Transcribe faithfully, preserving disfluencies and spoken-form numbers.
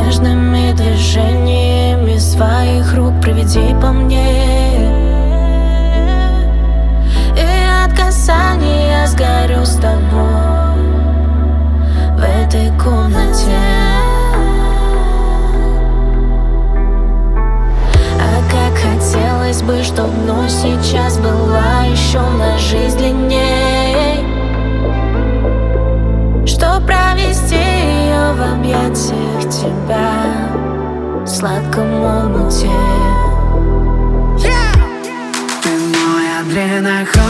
Нежными движениями своих рук проведи по мне, и от касания сгорю с тобой в этой комнате. А как хотелось бы, чтоб ночь сейчас была еще на жизнь длинней, чтоб провести ее в объятиях тебя, в сладком омуте. Ты мой адренохон.